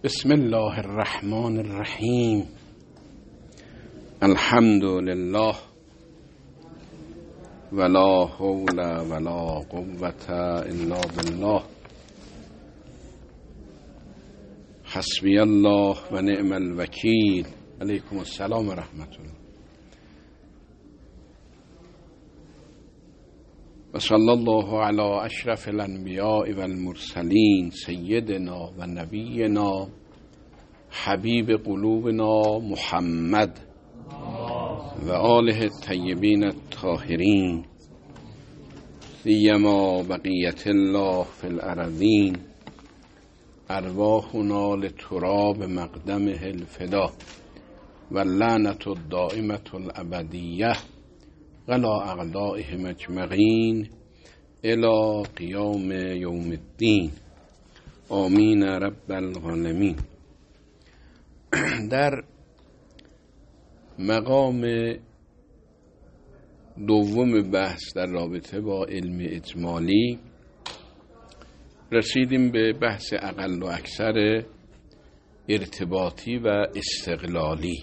بسم الله الرحمن الرحیم. الحمد لله ولا حول ولا قوة الا بالله. حسبی الله و نعم الوکیل. علیکم السلام و رحمت الله. و صلی الله علی اشرف الانبیاء و المرسلین سیدنا و نبینا حبیب قلوبنا محمد و آله الطیبین الطاهرین سیما بقیت الله فی الارضین ارواحنا لتراب مقدمه الفدا و لعنت الدائمة الابدیه ولا اعدائهم اجمعین الی قیام یوم الدین. آمین رب العالمین. در مقام دوم بحث در رابطه با علم اجمالی رسیدیم به بحث اقل و اکثر ارتباطی و استقلالی.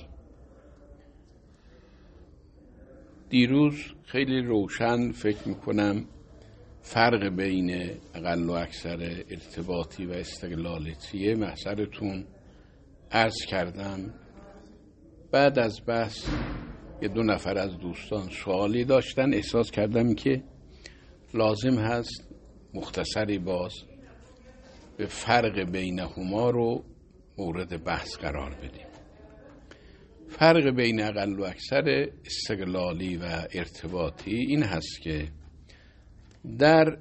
دیروز خیلی روشن فکر میکنم فرق بین اقل و اکثر ارتباطی و استقلالی چیه محضرتون عرض کردم. بعد از بحث یه دو نفر از دوستان سوالی داشتن، احساس کردم که لازم هست مختصری باز به فرق بینهما رو مورد بحث قرار بدیم. فرق بین اقل و اکثر استقلالی و ارتباطی این هست که در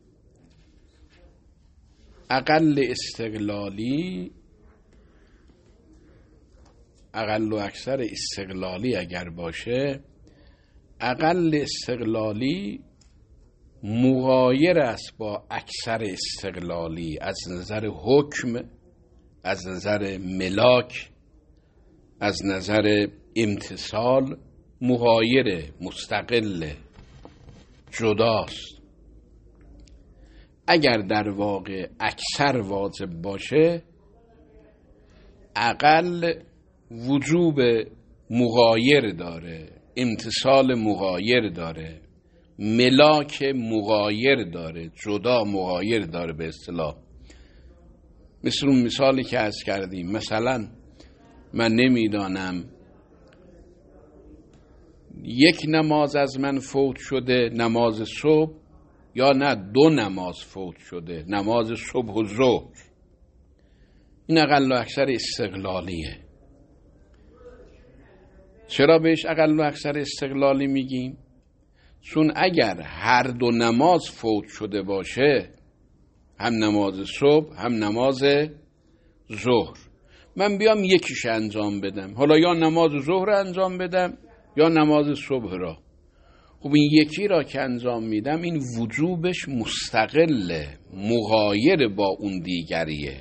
اقل استقلالی اقل و اکثر استقلالی اگر باشه، اقل استقلالی مغایر است با اکثر استقلالی از نظر حکم، از نظر ملاک، از نظر امتصال مغایر، مستقل، جداست. اگر در واقع اکثر واجب باشه، اقل وجوب مغایر داره، امتصال مغایر داره، ملاک مغایر داره، جدا مغایر داره. به اصطلاح مثل اون مثالی که عرض کردیم، مثلا من نمیدانم یک نماز از من فوت شده، نماز صبح، یا نه دو نماز فوت شده، نماز صبح و ظهر. این اقل و اکثر استقلالیه. چرا بهش اقل و اکثر استقلالی میگیم؟ چون اگر هر دو نماز فوت شده باشه، هم نماز صبح هم نماز ظهر، من بیام یکیش انجام بدم، حالا یا نماز ظهر انجام بدم یا نماز صبح را، خب این یکی را که انجام میدم این وجوبش مستقله، مغایر با اون دیگریه،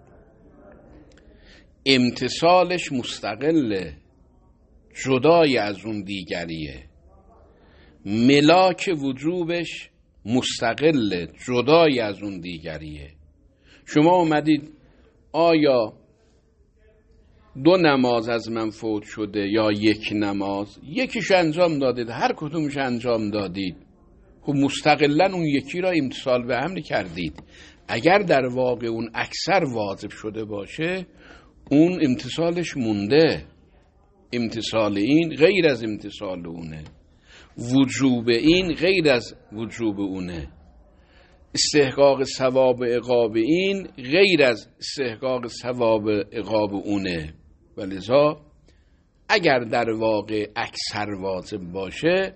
امتصالش مستقله، جدای از اون دیگریه، ملاک وجوبش مستقله، جدای از اون دیگریه. شما اومدید آیا دو نماز از من فوت شده یا یک نماز، یکیش انجام دادید، هر کدومش انجام دادید، خب مستقلا اون یکی را امتصال به هم کردید. اگر در واقع اون اکثر واجب شده باشه، اون امتصالش مونده، امتصال این غیر از امتصال اونه، وجوب این غیر از وجوب اونه، استحقاق ثواب عقاب این غیر از استحقاق ثواب عقاب اونه. ولذا اگر در واقع اکثر واجب باشه،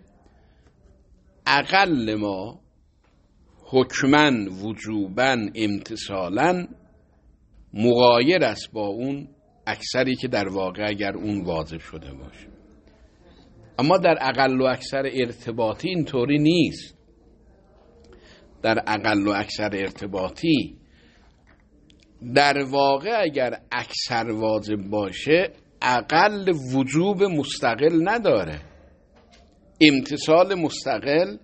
اقل ما حکمن، وجوبن، امتصالن مغایر است با اون اکثری که در واقع اگر اون واجب شده باشه. اما در اقل و اکثر ارتباطی اینطوری نیست. در اقل و اکثر ارتباطی در واقع اگر اکثر واجب باشه، اقل وجوب مستقل نداره، امتصال مستقل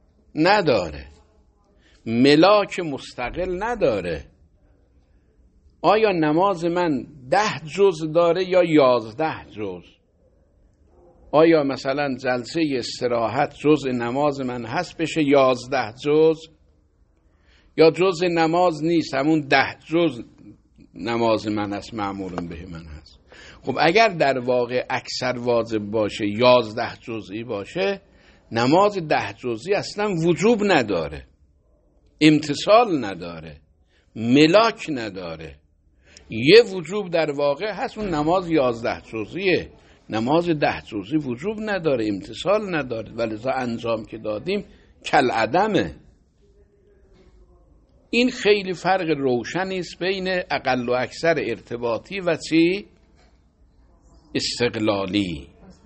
نداره، ملاک مستقل نداره. آیا نماز من 10 جز داره یا 11 جز؟ آیا مثلا جلسه استراحت جز نماز من هست بشه 11 جز، یا جز نماز نیست همون 10 جز نماز من هست، مأمورون به من هست؟ خب اگر در واقع اکثر واجب باشه 11 جزئی باشه، نماز 10 جزئی اصلا وجوب نداره، امتصال نداره، ملاک نداره. یه وجوب در واقع هست، اون نماز 11 جزئیه. نماز 10 جزئی وجوب نداره، امتصال نداره، ولذا انجام که دادیم کل عدمه. این خیلی فرق روشنی است بین اقل و اکثر ارتباطی و چی؟ استقلالی.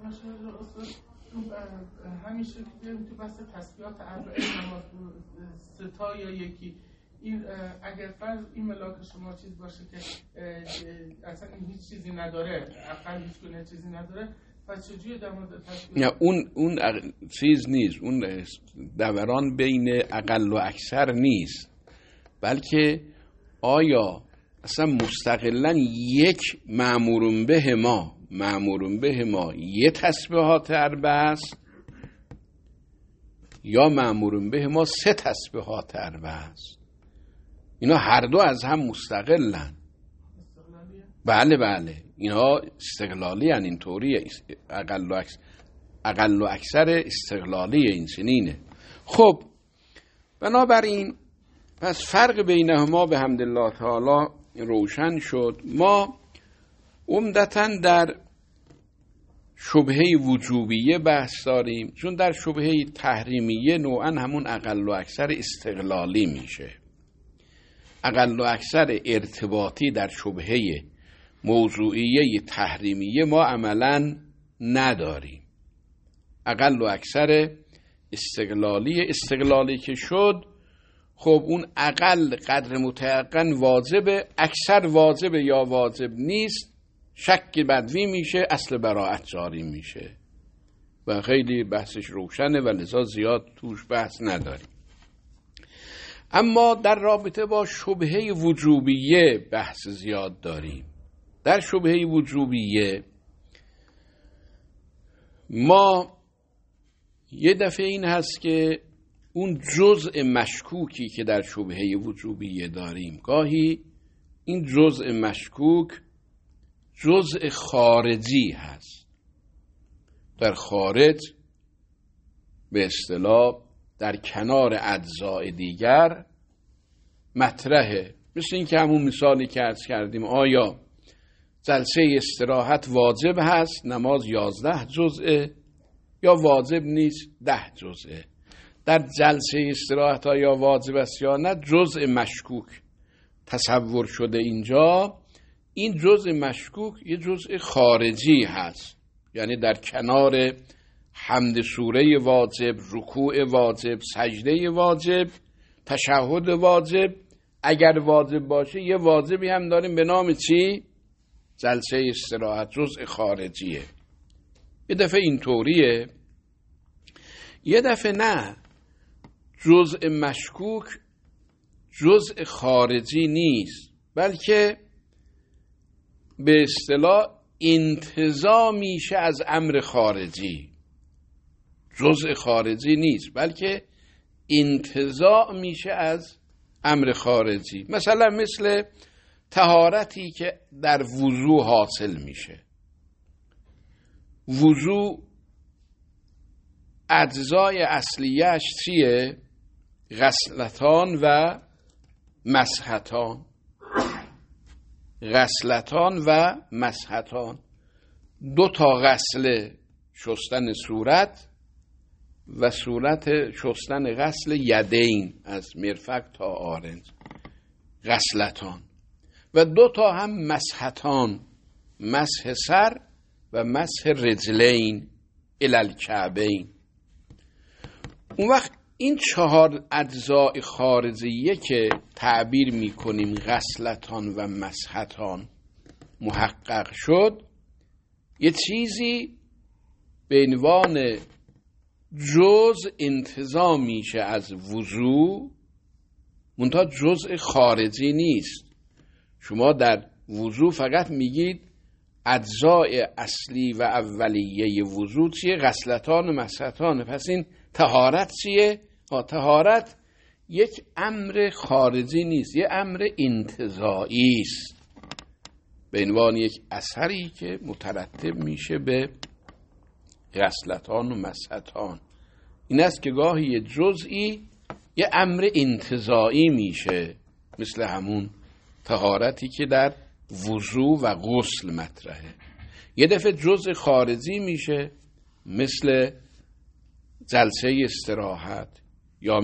همیشه که تو بحث تسبیحات اربعه نماز ستا یا یکی، این اگر فرض این ملاک شما چیز باشه که اصلا این هیچ چیزی نداره، اقل هیچ گونه چیزی نداره، پس چجوری در مورد تسبیح؟ نه اون چیز نیست، اون دوران بین اقل و اکثر نیست، بلکه آیا اصلا مستقلا یک مأمورون به ما یه تسبیحات اربعه است یا مأمورون به ما 3 تسبیحات اربعه است؟ اینا هر دو از هم مستقلن. بله اینا استقلالی هن، این طوریه. اقل و اکثر استقلالی این سنینه. خب بنابراین پس فرق بینهما به حمدالله تعالی روشن شد. ما عمدتاً در شبهه وجوبیه بحث داریم، چون در شبهه تحریمیه نوعاً همون اقل و اکثر استقلالی میشه. اقل و اکثر ارتباطی در شبهه موضوعیه تحریمیه ما عملاً نداریم. اقل و اکثر استقلالی که شد، خب اون اقل قدر متيقن واجبه، اکثر واجبه یا واجب نیست، شک بدوی میشه، اصل براءت جاری میشه و خیلی بحثش روشنه و لذا زیاد توش بحث نداریم. اما در رابطه با شبهه وجوبیه بحث زیاد داریم. در شبهه وجوبیه ما یه دفعه این هست که اون جزء مشکوکی که در شبهه وجوبیه داریم، گاهی این جزء مشکوک جزء خارجی هست. در خارج به اصطلاح در کنار اجزاء دیگر مطرحه. مثل این که همون مثالی که عرض کردیم، آیا جلسه استراحت واجب هست، نماز 11 جزءه، یا واجب نیست 10 جزءه؟ در جلسه استراحت ها یا واجب است یا نه جزء مشکوک تصور شده اینجا. این جزء مشکوک یه جزء خارجی هست، یعنی در کنار حمد سوره واجب، رکوع واجب، سجده واجب، تشهد واجب، اگر واجب باشه یه واجبی هم داریم به نام چی؟ جلسه استراحت، جزء خارجیه. یه دفعه اینطوریه، یه دفعه نه، جزء مشکوک جزء خارجی نیست، بلکه به اصطلاح انتزاع میشه از امر خارجی. جزء خارجی نیست بلکه انتزاع میشه از امر خارجی. مثلا مثل طهارتی که در وضو حاصل میشه. وضو اجزای اصلیش چیه؟ غسلتان و مسحتان. غسلتان و مسحتان، 2 تا غسل، شستن صورت و شستن غسل یدین از مرفق تا آرنج، غسلتان، و 2 تا هم مسحتان، مسح سر و مسح رجلین الی الکعبین. اون وقت این 4 اجزای خارجیه که تعبیر میکنیم غسلتان و مسحتان محقق شد، یه چیزی به عنوان جزء انتزاع میشه از وضو، منتها جزء خارجی نیست. شما در وضو فقط میگید اجزای اصلی و اولیه وضو چیه؟ غسلتان و مسحتان. پس این طهارت چیه؟ طهارت یک امر خارجی نیست، یک امر انتزاعی است، به عنوان یک اثری که مترتب میشه به غسلتان و مسحتان. این است که گاهی یه جزئی یه امر انتزاعی میشه، مثل همون طهارتی که در وضو و غسل مطرحه. یه دفعه جزء خارجی میشه، مثل جلسه استراحت، یا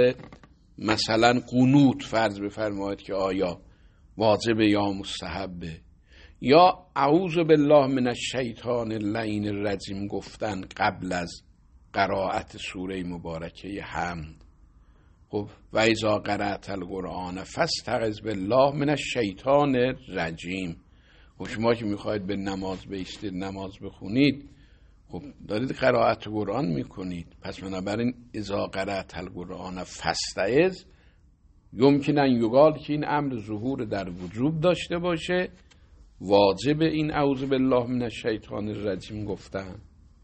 مثلا قنوت فرض بفرمایید که آیا واجبه یا مستحبه، یا اعوذ بالله من الشیطان اللعین الرجیم گفتن قبل از قرائت سوره مبارکه حمد. خب و اذا قرأت القرآن فاستعذ بالله من الشیطان الرجیم. خب شما که میخواید به نماز بایستید، نماز بخونید، خب دارید قرائت قرآن میکنید، پس بنابراین اذا قرأت القرآن فاستعذ یمکن ان یقال که این امر ظهور در وجوب داشته باشه، واجب این اعوذ بالله من الشیطان الرجیم گفتن،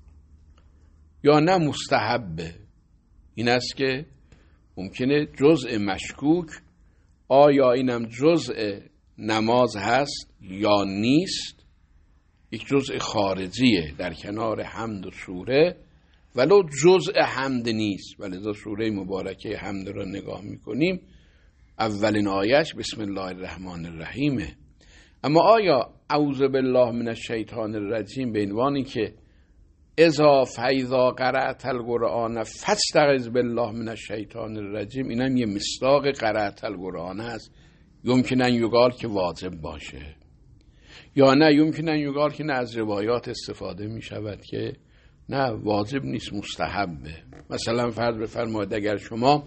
یا نه مستحبه. این است که ممکنه جزء مشکوک آیا اینم جزء نماز هست یا نیست، یک جزء خارجیه در کنار حمد و سوره، ولو جزء حمد نیست. ولذا سوره مبارکه حمد را نگاه میکنیم، اولین آیش بسم الله الرحمن الرحیمه. اما آیا اعوذ بالله من الشیطان الرجیم به عنوانی که اذا فاذا قرأت القرآن فاستعذ بالله من الشیطان الرجیم، اینم یه مصداق قرأت القرآن است، یمکن ان یقال که واجب باشه، یا نه یمکن ان یقال که نه از روایات استفاده می شود که نه واجب نیست، مستحبه. مثلا فرض بفرمایید اگر شما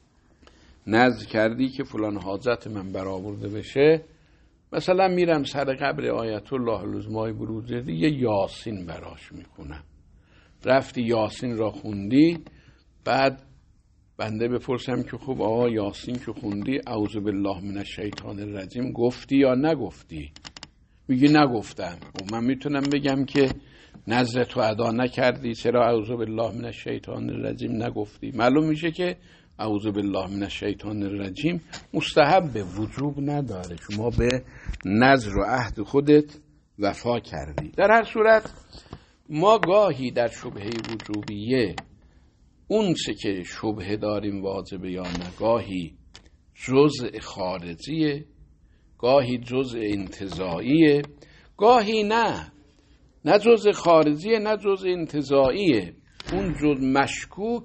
نذر کردی که فلان حاجت من برآورده بشه، مثلا میرم سر قبر آیت الله العظمای بروجردی یه یاسین براش میکنم، رفتی یاسین را خوندی، بعد بنده بپرسم که خب آقا یاسین که خوندی اعوذ بالله من الشیطان الرجیم گفتی یا نگفتی؟ میگی نگفتم. و من میتونم بگم که نذرتو ادا نکردی، چرا اعوذ بالله من الشیطان الرجیم نگفتی؟ معلوم میشه که اعوذ بالله من الشیطان الرجیم مستحب به وجوب نداره، شما به نذر و عهد خودت وفا کردی. در هر صورت ما گاهی در شبهه وجوبیه اون چه که شبهه داریم واجبه یا نه، گاهی جزء خارجیه، گاهی جزء انتزاعیه، گاهی نه جزء خارجیه نه جزء انتزاعیه. اون جزء مشکوک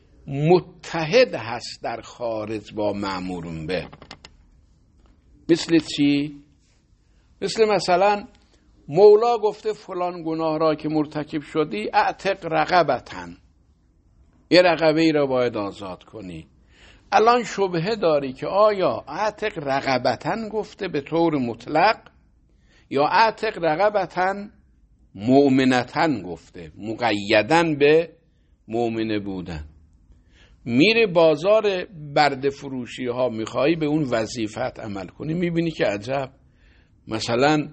متحد هست در خارج با مأمورون به. مثل چی؟ مثلا مولا گفته فلان گناه را که مرتکب شدی اعتق رقبتن، یه رقبه ای را باید آزاد کنی. الان شبهه داری که آیا اعتق رقبتن گفته به طور مطلق یا اعتق رقبتن مؤمنتن گفته، مقیدن به مؤمنه بودن. میره بازار برده فروشی ها، میخوایی به اون وظیفت عمل کنی، میبینی که عجب، مثلا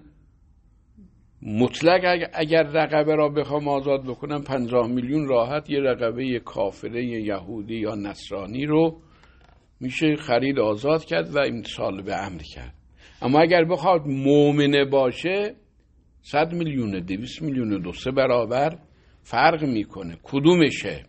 مطلق اگر رقبه را بخوام آزاد بکنم 50 میلیون راحت یه رقبه کافره یهودی یا نصرانی رو میشه خرید آزاد کرد و امتثال به امر کرد. اما اگر بخواد مؤمنه باشه 100 میلیون 200 میلیون 2-3 برابر فرق میکنه. کدومشه؟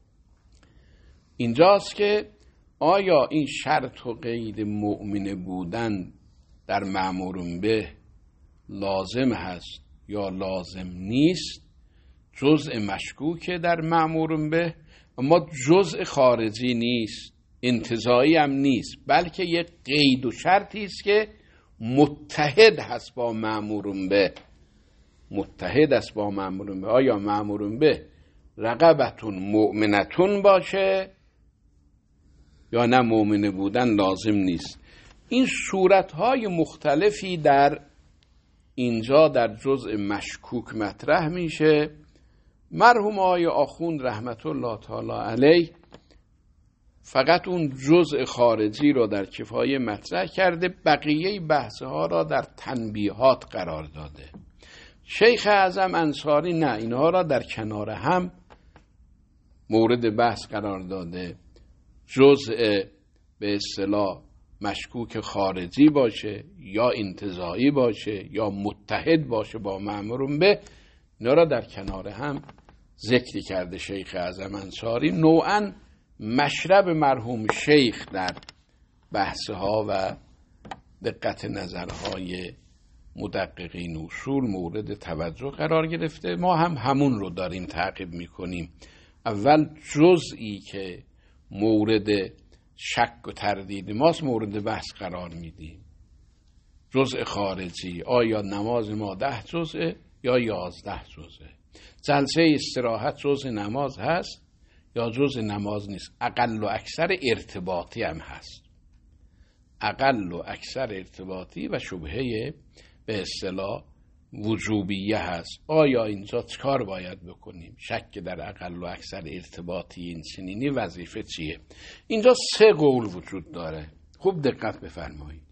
اینجاست که آیا این شرط و قید مؤمنه بودن در مأمورون به لازم هست یا لازم نیست؟ جزء مشکوکه در مأمورون به، اما جزء خارجی نیست، انتزاعی هم نیست، بلکه یک قید و شرطی است که متحد هست با مأمورون به. متحد است با مأمورون به. آیا مأمورون به رقبتون مؤمنتون باشه یا نه مؤمنه بودن لازم نیست؟ این صورتهای مختلفی در اینجا در جزء مشکوک مطرح میشه. مرحوم آقای آخوند رحمت الله تعالی علیه فقط اون جزء خارجی رو در کفایه مطرح کرده، بقیه بحثها را در تنبیهات قرار داده. شیخ اعظم انصاری نه، اینها را در کنار هم مورد بحث قرار داده. جزء به اصطلاح مشکوک خارجی باشه یا انتزاعی باشه یا متحد باشه با مأمور به، اینا را در کنار هم ذکر کرده شیخ اعظم انصاری. نوعاً مشرب مرحوم شیخ در بحثها و دقت نظرهای مدققین اصول مورد توجه قرار گرفته. ما هم همون رو داریم تعقیب میکنیم. اول جزئی که مورد شک و تردید ماست مورد بحث قرار میدیم. جزء خارجی، آیا نماز ما 10 جزءه یا 11 جزءه؟ جلسه استراحت جزء نماز هست یا جزء نماز نیست؟ اقل و اکثر ارتباطی هم هست، اقل و اکثر ارتباطی و شبهه به اصطلاح وجوبیه هست. آیا اینجا چکار باید بکنیم؟ شک در اقل و اکثر ارتباطی این سنینی وظیفه چیه؟ اینجا 3 قول وجود داره، خوب دقت بفرمایید.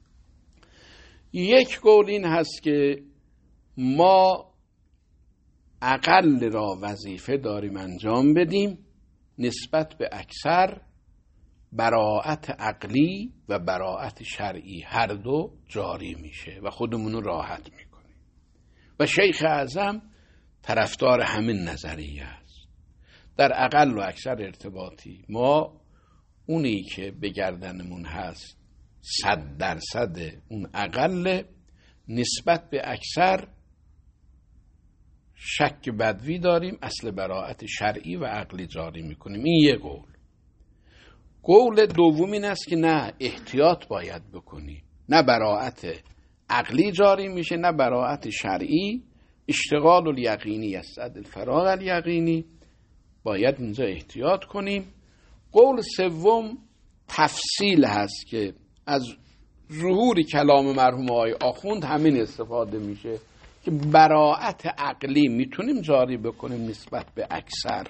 یک قول این هست که ما اقل را وظیفه داریم انجام بدیم، نسبت به اکثر براءت عقلی و براءت شرعی هر دو جاری میشه و خودمونو راحت میکنیم. و شیخ اعظم طرفدار همین نظریه است. در اقل و اکثر ارتباطی ما اونی که به گردنمون هست 100% اون اقل، نسبت به اکثر شک بدوی داریم، اصل براءت شرعی و عقلی جاری میکنیم. این یک قول. قول دوم این است که نه، احتیاط باید بکنیم، نه براءت عقلی جاری میشه نه براءت شرعی. اشتغال الیقینی است الفراغ الیقینی، باید اینجا احتیاط کنیم. قول سوم تفصیل هست که از ظهور کلام مرحوم آقای آخوند همین استفاده میشه که براءت عقلی میتونیم جاری بکنیم نسبت به اکثر،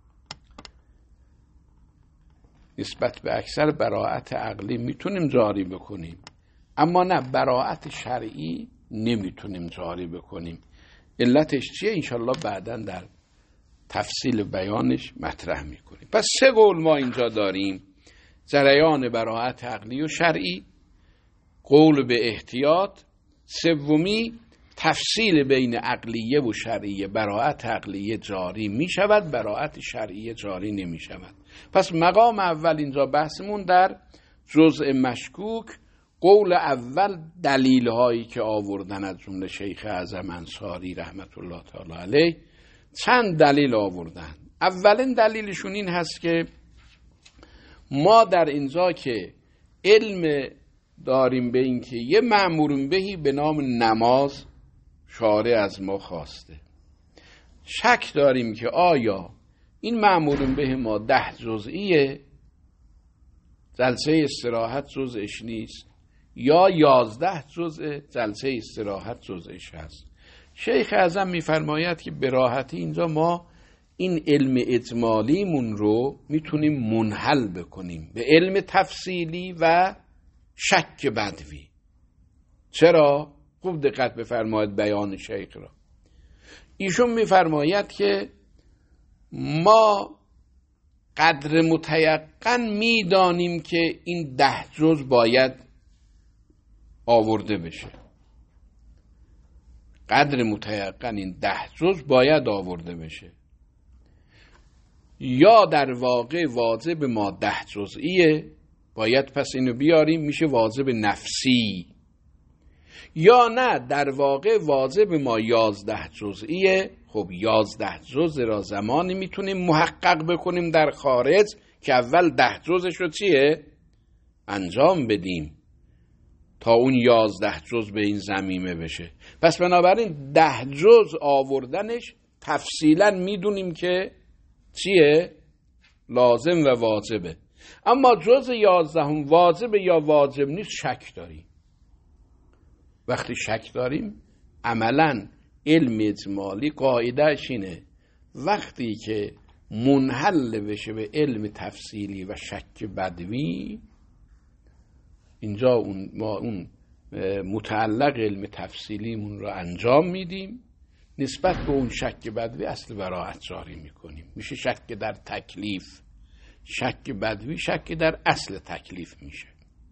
نسبت به اکثر براءت عقلی میتونیم جاری بکنیم، اما نه براءت شرعی نمیتونیم جاری بکنیم. علتش چیه؟ انشالله بعداً در تفصیل بیانش مطرح میکنیم. پس 3 قول ما اینجا داریم: جریان براءت عقلی و شرعی، قول به احتیاط، سومی تفصیل بین عقلیه و شرعیه. براءت عقلیه جاری می شود، براءت شرعیه جاری نمی شود. پس مقام اول اینجا بحثمون در جزء مشکوک. قول اول دلیل هایی که آوردن از جمله شیخ اعظم انصاری رحمت الله تعالی علیه، چند دلیل آوردن. اولین دلیلشون این هست که ما در اینجا که علم داریم به این که یه مأمور بهی به نام نماز شارع از ما خواسته، شک داریم که آیا این مأمور به ما 10 جزئیه، جلسه استراحت جزءش نیست، یا 11 جزء، جلسه استراحت جزءش هست. شیخ اعظم میفرماید که به راحتی اینجا ما این علم اجمالیمون رو میتونیم منحل بکنیم به علم تفصیلی و شک بدوی. چرا؟ خوب دقت بفرمایید بیان شیخ را. ایشون میفرماید که ما قدر متیقن میدانیم که این 10 جز باید آورده بشه، قدر متیقن این 10 جز باید آورده بشه، یا در واقع واجب ما 10 جزئیه باید پس اینو بیاریم میشه واجب نفسی، یا نه در واقع واجب ما 11 جزئیه. خب 11 جزء را زمانی میتونیم محقق بکنیم در خارج که اول 10 جزش رو چیه؟ انجام بدیم تا اون 11 جز به این ضمیمه بشه. پس بنابراین 10 جز آوردنش تفصیلا میدونیم که چیه؟ لازم و واجبه. اما جز 11 هم واجب یا واجب نیست شک داریم. وقتی شک داریم عملا علم اجمالی قاعدهش اینه وقتی که منحل بشه به علم تفصیلی و شک بدوی، اینجا ما اون متعلق علم تفصیلیمون رو انجام میدیم، نسبت به اون شک بدوی اصل براءت جاری میکنیم. میشه شک در تکلیف، شک بدوی شک در اصل تکلیف میشه.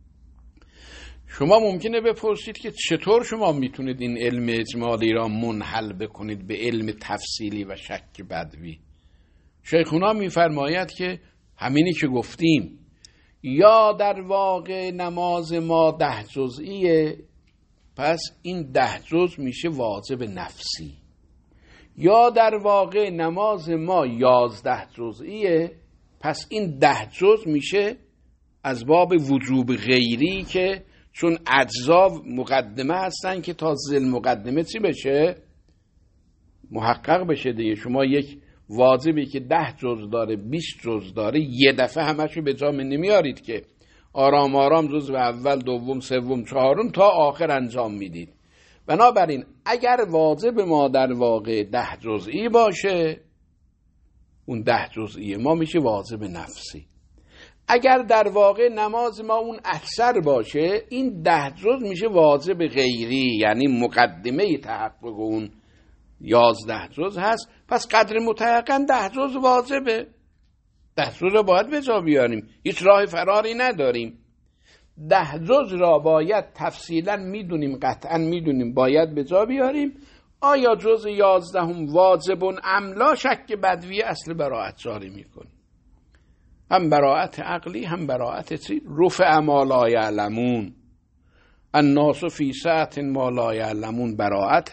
شما ممکنه بپرسید که چطور شما میتونید این علم اجمالی را منحل بکنید به علم تفصیلی و شک بدوی؟ شیخونا میفرماید که همینی که گفتیم، یا در واقع نماز ما 10 جزئیه، پس این 10 جزء میشه واجب نفسی، یا در واقع نماز ما 11 جزئیه، پس این 10 جزء میشه از باب وجوب غیری، که چون اجزا مقدمه هستن که تا ذل مقدمه چی بشه؟ محقق بشه دیگه. شما یک واجبی که 10 جزء داره، 20 جزء داره، یه دفعه همشو به جا نمیارید که، آرام آرام جزء اول، دوم، سوم، چهارم تا آخر انجام میدید. بنابراین اگر واجب ما در واقع 10 جزئی باشه، اون 10 جزئی ما میشه واجب نفسی. اگر در واقع نماز ما اون اکثر باشه، این 10 جزء میشه واجب غیری، یعنی مقدمه تحقق اون 11 جزء هست. پس قدر متحققاً 10 جزء واجبه، 10 جزء رو باید به جا بیاریم، هیچ راه فراری نداریم. 10 جزء را باید تفصیلاً میدونیم، قطعاً میدونیم باید به جا بیاریم. آیا جزء 11 واجب ام لا؟ شک بدوی اصل براءت جاری میکنه، هم براءت عقلی هم براءت چی؟ رفع ما لا یعلمون، الناس فی سعة ما لا یعلمون، براءت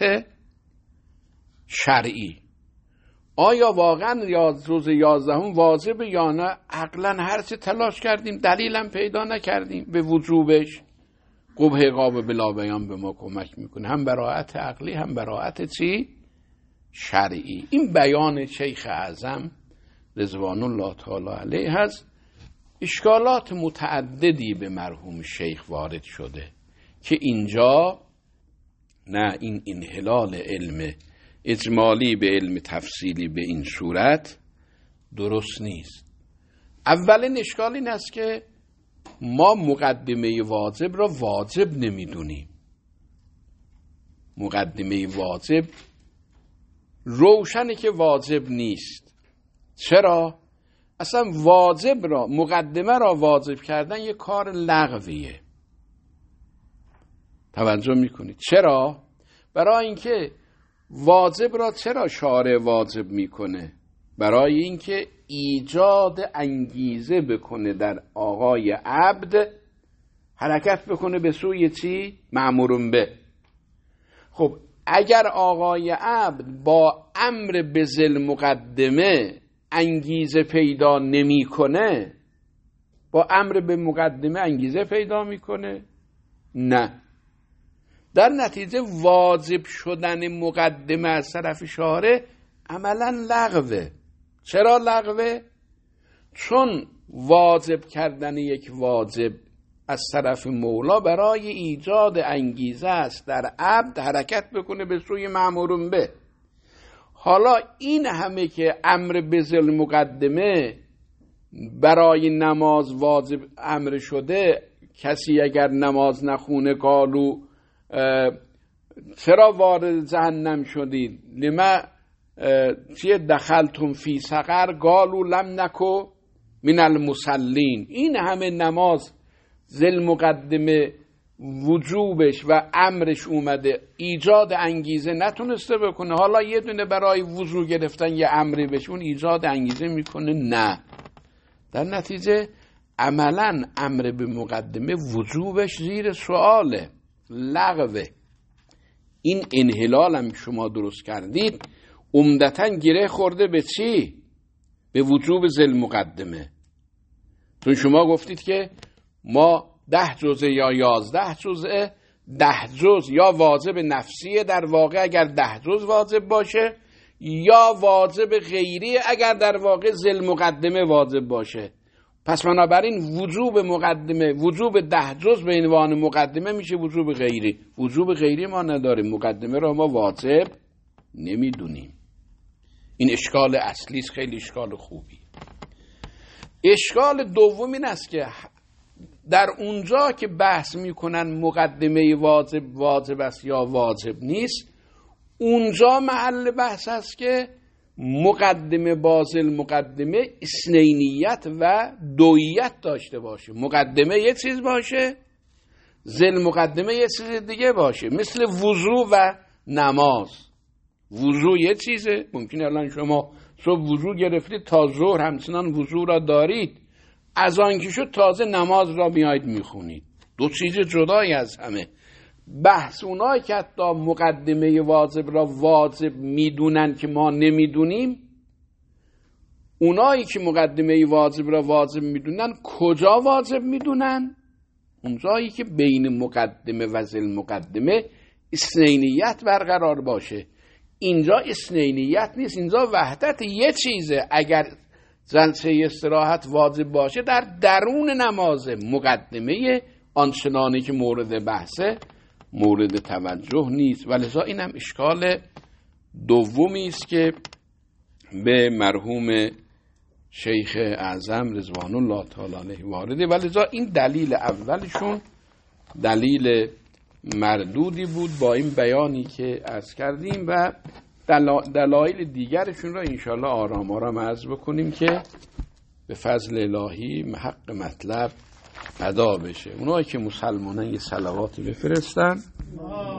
شرعی. آیا واقعا جزء 11 واجب یا نه؟ عقلا هر چه تلاش کردیم دلیلم پیدا نکردیم به وجوبش. قبح قاب بلا بیان به ما کمک میکنه، هم براءت عقلی هم براءت چی؟ شرعی. این بیان شیخ اعظم رضوان الله تعالی علیه هست. اشکالات متعددی به مرحوم شیخ وارد شده که اینجا نه، این انحلال علم اجمالی به علم تفصیلی به این صورت درست نیست. اولین اشکال این است که ما مقدمه واجب را واجب نمیدونیم. مقدمه واجب روشنه که واجب نیست. چرا؟ اصلا واجب را، مقدمه را واجب کردن یه کار لغویه. توجه میکنید؟ چرا؟ برای اینکه واجب را چرا شارع واجب میکنه؟ برای اینکه ایجاد انگیزه بکنه در آقای عبد حرکت بکنه به سوی چی؟ مأمورون به. خب اگر آقای عبد با امر بذل مقدمه انگیزه پیدا نمیکنه، با امر به مقدمه انگیزه پیدا میکنه؟ نه. در نتیجه واجب شدن مقدمه از طرف شارع عملا لغوه. چرا لغوه؟ چون واجب کردن یک واجب از طرف مولا برای ایجاد انگیزه است در عبد حرکت بکنه به سوی مأمورون به. حالا این همه که امر بذل مقدمه برای نماز واجب امر شده، کسی اگر نماز نخونه قالو چرا وارد جهنم شدید؟ لما چیه دخلتم فی سقر قالو لم نکو من المصلین. این همه نماز ذل مقدمه وجوبش و امرش اومده، ایجاد انگیزه نتونسته بکنه، حالا یه دونه برای وضو گرفتن یه امری بهشون ایجاد انگیزه میکنه؟ نه. در نتیجه عملا امر به مقدمه وجوبش زیر سؤاله، لغوه. این انحلال هم شما درست کردید عمدتاً گره خورده به چی؟ به وجوب ذل مقدمه. چون شما گفتید که ما 10 جزء یا 11 جزء، 10 جزء یا واجب نفسیه در واقع اگر 10 جزء واجب باشه، یا واجب غیری اگر در واقع ذل مقدمه واجب باشه. پس بنابراین وجوب مقدمه، وجوب 10 جزء به عنوان مقدمه میشه وجوب غیری. وجوب غیری ما نداریم، مقدمه را ما واجب نمیدونیم. این اشکال اصلی است، خیلی اشکال خوبی. اشکال دوم این است که در اونجا که بحث میکنن مقدمه واجب است یا واجب نیست، اونجا محل بحث است که مقدمه باطل مقدمه اثنینیت و دوییت داشته باشه. مقدمه یه چیز باشه، ذل مقدمه یه چیز دیگه باشه. مثل وضو و نماز. وضو یه چیزه، ممکنه الان شما صبح وضو گرفتید تا ظهر همچنان وضو را دارید، از آن که شد تازه نماز را میایید میخونید. دو چیز جدایی از همه. بحث اونایی که حتی مقدمه واجب را واجب میدونن که ما نمیدونیم، اونایی که مقدمه واجب را واجب میدونن کجا واجب میدونن؟ اونجایی که بین مقدمه و ذل مقدمه اثنینیت برقرار باشه. اینجا اثنینیت نیست، اینجا وحدت یه چیزه. اگر جلسه استراحت واجب باشه در درون نماز، مقدمه آنچنانی که مورد بحثه مورد توجه نیست. ولذا این هم اشکال دومی است که به مرحوم شیخ اعظم رضوان الله تعالی علیه وارده. ولذا این دلیل اولشون دلیل مردودی بود با این بیانی که عرض کردیم و دلایل دیگرشون را انشاءالله آرام آرام عرض بکنیم که به فضل الهی حق مطلب ادا بشه. اونایی که مسلمانان یه صلواتی بفرستن.